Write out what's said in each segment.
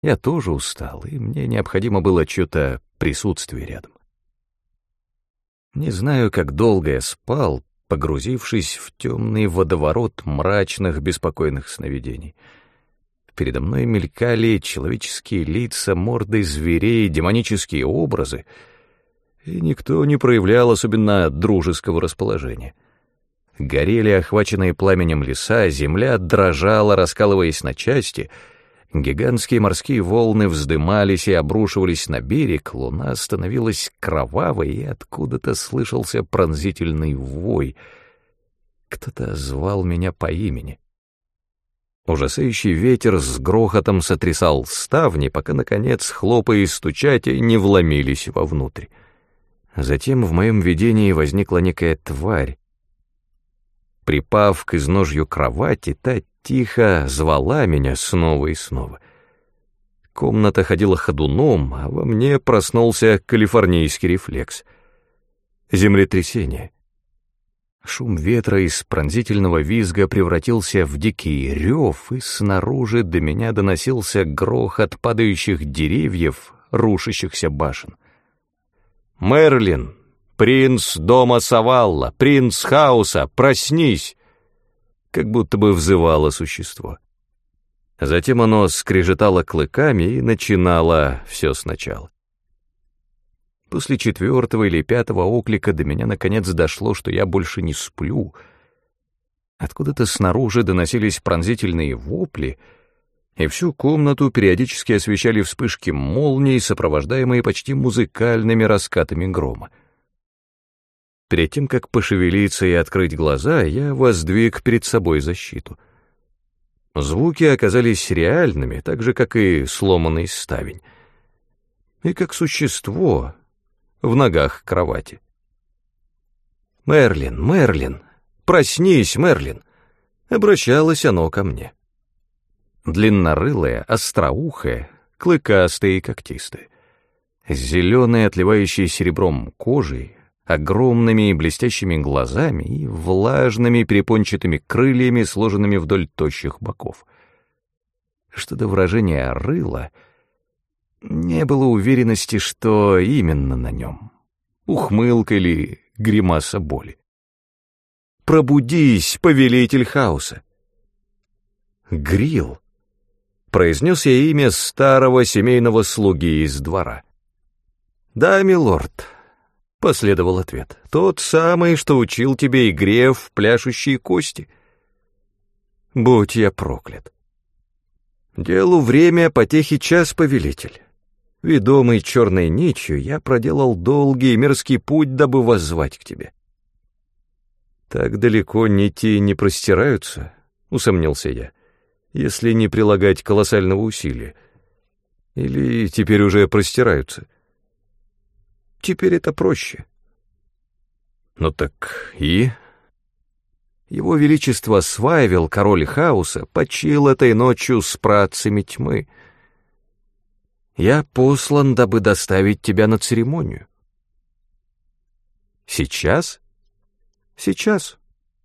Я тоже устал, и мне необходимо было чье-то присутствие рядом. Не знаю, как долго я спал, погрузившись в темный водоворот мрачных, беспокойных сновидений. Передо мной мелькали человеческие лица, морды зверей, демонические образы, и никто не проявлял особенно дружеского расположения. Горели охваченные пламенем леса, земля дрожала, раскалываясь на части, гигантские морские волны вздымались и обрушивались на берег, луна становилась кровавой, и откуда-то слышался пронзительный вой. Кто-то звал меня по имени. Ужасающий ветер с грохотом сотрясал ставни, пока, наконец, хлопая и стучатя, не вломились вовнутрь. Затем в моем видении возникла некая тварь. Припав к изножью кровати, та тихо звала меня снова и снова. Комната ходила ходуном, а во мне проснулся калифорнийский рефлекс. Землетрясение. Шум ветра из пронзительного визга превратился в дикий рев, и снаружи до меня доносился грохот падающих деревьев, рушащихся башен. «Мерлин! Принц дома Савалла! Принц хаоса! Проснись!» Как будто бы взывало существо. Затем оно скрежетало клыками и начинало все сначала. После 4-го или 5-го оклика до меня наконец дошло, что я больше не сплю. Откуда-то снаружи доносились пронзительные вопли, и всю комнату периодически освещали вспышки молний, сопровождаемые почти музыкальными раскатами грома. Перед тем, как пошевелиться и открыть глаза, я воздвиг перед собой защиту. Звуки оказались реальными, так же, как и сломанный ставень, и как существо в ногах кровати. «Мерлин, Мерлин, проснись, Мерлин!» Обращалось оно ко мне. Длиннорылое, остроухое, клыкастое и когтистое, с зеленой, отливающей серебром кожей, огромными и блестящими глазами и влажными перепончатыми крыльями, сложенными вдоль тощих боков. Что-то выражение рыла, не было уверенности, что именно на нем — ухмылка или гримаса боли. «Пробудись, повелитель хаоса!» «Грил!» — произнес я имя старого семейного слуги из двора. «Да, милорд», — последовал ответ, — «тот самый, что учил тебе игре в пляшущие кости». Будь я проклят. Делу время, потехи час, повелитель. Ведомый черной нитью, я проделал долгий и мерзкий путь, дабы воззвать к тебе. Так далеко нити не простираются, усомнился я, если не прилагать колоссального усилия. Или теперь уже простираются? Теперь это проще. Ну так и... Его Величество Свайвел, король хаоса, почил этой ночью с працами тьмы. Я послан, дабы доставить тебя на церемонию. Сейчас? Сейчас.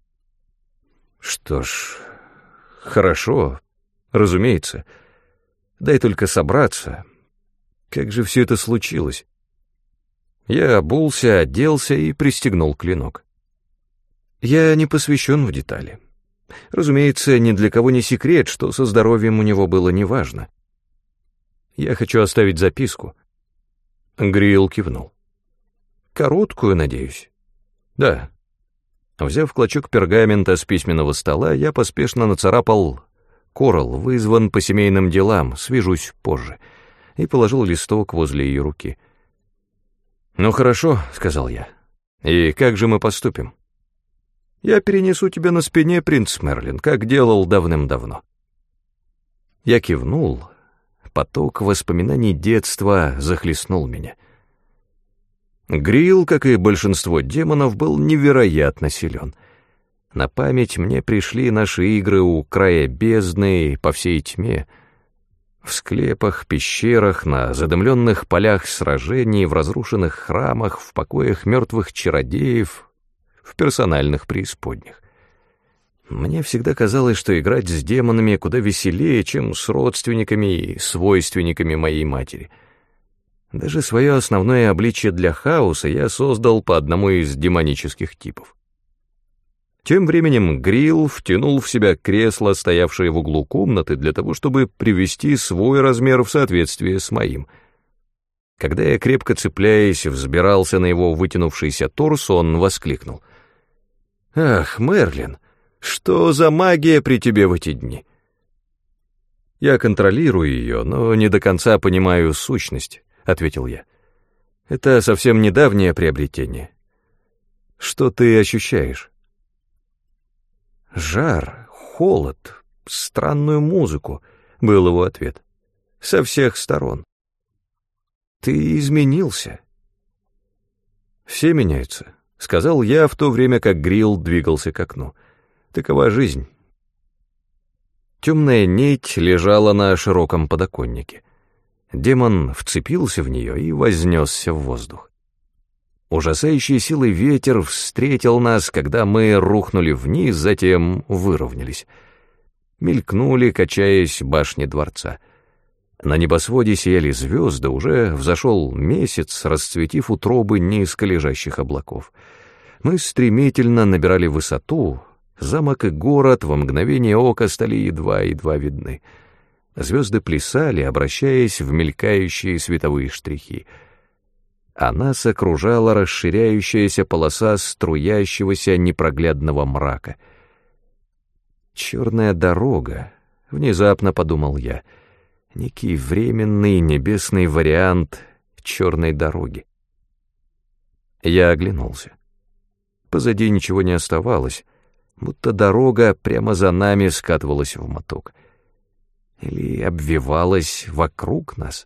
Что ж, хорошо, разумеется. Дай только собраться. Как же все это случилось? Я обулся, оделся и пристегнул клинок. Я не посвящен в детали. Разумеется, ни для кого не секрет, что со здоровьем у него было неважно. Я хочу оставить записку. Грил кивнул. Короткую, надеюсь? Да. Взяв клочок пергамента с письменного стола, я поспешно нацарапал: «Коралл вызван по семейным делам, свяжусь позже», и положил листок возле ее руки. «Ну хорошо», — сказал я. «И как же мы поступим?» «Я перенесу тебя на спине, принц Мерлин, как делал давным-давно». Я кивнул. Поток воспоминаний детства захлестнул меня. Грил, как и большинство демонов, был невероятно силен. На память мне пришли наши игры у края бездны по всей тьме, в склепах, пещерах, на задымленных полях сражений, в разрушенных храмах, в покоях мертвых чародеев, в персональных преисподнях. Мне всегда казалось, что играть с демонами куда веселее, чем с родственниками и свойственниками моей матери. Даже свое основное обличие для хаоса я создал по одному из демонических типов. Тем временем Грилл втянул в себя кресло, стоявшее в углу комнаты, для того, чтобы привести свой размер в соответствие с моим. Когда я, крепко цепляясь, взбирался на его вытянувшийся торс, он воскликнул: «Ах, Мерлин! Что за магия при тебе в эти дни?» «Я контролирую ее, но не до конца понимаю сущность», — ответил я. «Это совсем недавнее приобретение. Что ты ощущаешь?» «Жар, холод, странную музыку», — был его ответ. «Со всех сторон». «Ты изменился». «Все меняются», — сказал я, в то время как Грилл двигался к окну. «Такова жизнь». Темная нить лежала на широком подоконнике. Демон вцепился в нее и вознесся в воздух. Ужасающей силой ветер встретил нас, когда мы рухнули вниз, затем выровнялись. Мелькнули, качаясь, башни дворца. На небосводе сияли звезды, уже взошел месяц, расцветив утробы низко лежащих облаков. Мы стремительно набирали высоту. Замок и город во мгновение ока стали едва-едва видны. Звезды плясали, обращаясь в мелькающие световые штрихи. А нас окружала расширяющаяся полоса струящегося непроглядного мрака. «Черная дорога», — внезапно подумал я, — некий временный небесный вариант черной дороги. Я оглянулся. Позади ничего не оставалось, будто дорога прямо за нами скатывалась в моток. Или обвивалась вокруг нас.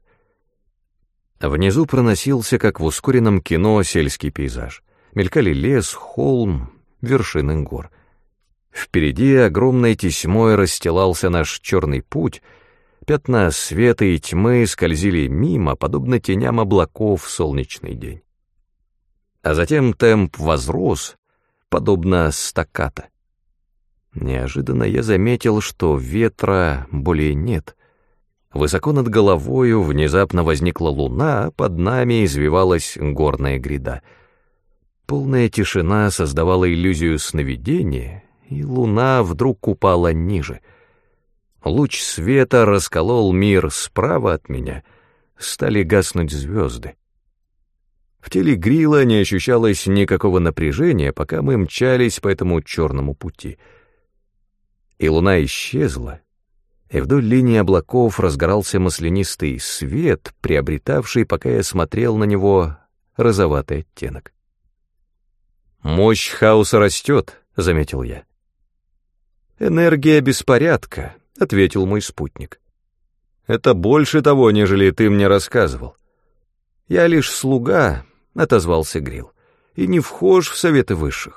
Внизу проносился, как в ускоренном кино, сельский пейзаж. Мелькали лес, холм, вершины гор. Впереди огромной тесьмой расстилался наш черный путь. Пятна света и тьмы скользили мимо, подобно теням облаков в солнечный день. А затем темп возрос, подобно стаккато. Неожиданно я заметил, что ветра более нет. Высоко над головою внезапно возникла луна, а под нами извивалась горная гряда. Полная тишина создавала иллюзию сновидения, и луна вдруг упала ниже. Луч света расколол мир справа от меня, стали гаснуть звезды. В теле Грилла не ощущалось никакого напряжения, пока мы мчались по этому черному пути. И луна исчезла, и вдоль линии облаков разгорался маслянистый свет, приобретавший, пока я смотрел на него, розоватый оттенок. «Мощь хаоса растет», — заметил я. «Энергия беспорядка», — ответил мой спутник. «Это больше того, нежели ты мне рассказывал». «Я лишь слуга», — отозвался Грилл, — «и не вхож в советы высших».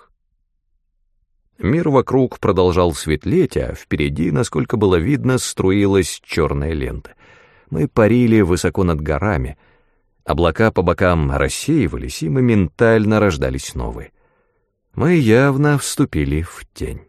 Мир вокруг продолжал светлеть, а впереди, насколько было видно, струилась черная лента. Мы парили высоко над горами. Облака по бокам рассеивались, и моментально рождались новые. Мы явно вступили в тень.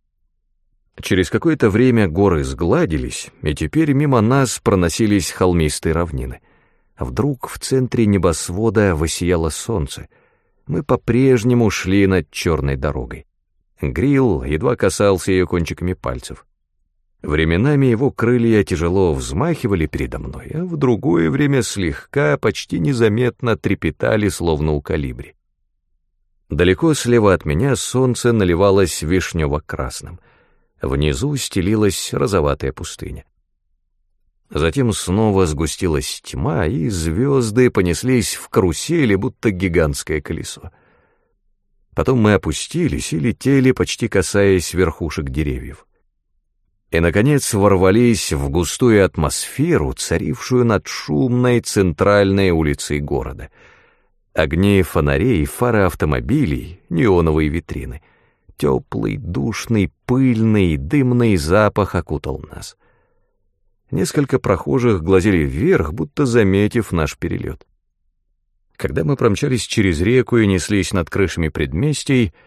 Через какое-то время горы сгладились, и теперь мимо нас проносились холмистые равнины. А вдруг в центре небосвода воссияло солнце. Мы по-прежнему шли над черной дорогой. Грилл едва касался ее кончиками пальцев. Временами его крылья тяжело взмахивали передо мной, а в другое время слегка, почти незаметно трепетали, словно у калибри. Далеко слева от меня солнце наливалось вишнево-красным. Внизу стелилась розоватая пустыня. Затем снова сгустилась тьма, и звезды понеслись в карусели, будто гигантское колесо. Потом мы опустились и летели, почти касаясь верхушек деревьев. И, наконец, ворвались в густую атмосферу, царившую над шумной центральной улицей города. Огни фонарей, фары автомобилей, неоновые витрины. Теплый, душный, пыльный, дымный запах окутал нас. Несколько прохожих глазели вверх, будто заметив наш перелет. Когда мы промчались через реку и неслись над крышами предместий,